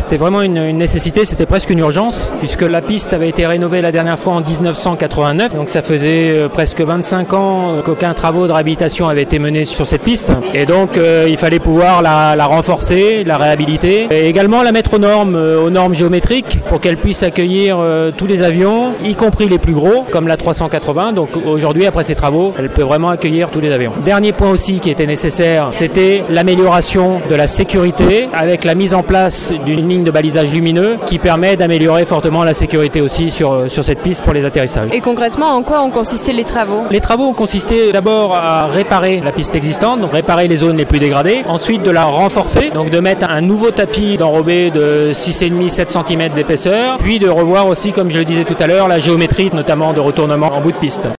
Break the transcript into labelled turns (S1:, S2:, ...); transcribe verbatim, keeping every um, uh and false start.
S1: c'était vraiment une, une nécessité, c'était presque une urgence, puisque la piste avait été rénovée la dernière fois en dix-neuf cent quatre-vingt-neuf, donc ça faisait euh, presque vingt-cinq ans euh, qu'aucun travaux de réhabilitation avait été mené sur cette piste, et donc euh, il fallait pouvoir la, la renforcer, la réhabiliter, et également la mettre aux normes, euh, aux normes géométriques, pour qu'elle puisse accueillir euh, tous les avions, y compris les plus gros, comme la trois cent quatre-vingts, donc aujourd'hui, après ces travaux, elle peut vraiment accueillir tous les avions. Dernier point aussi qui était nécessaire, c'était l'amélioration de la sécurité, avec la mise en place d'une ligne de balisage lumineux, qui permet d'améliorer fortement la sécurité aussi sur, sur cette piste pour les atterrissages.
S2: Et concrètement, en quoi ont consisté les travaux ?
S1: Les travaux ont consisté d'abord à réparer la piste existante, donc réparer les zones les plus dégradées, ensuite de la renforcer, donc de mettre un nouveau tapis d'enrobé de six virgule cinq à sept centimètres d'épaisseur, puis de revoir aussi, comme je le disais tout à l'heure, la géométrie, notamment de retournement en bout de piste.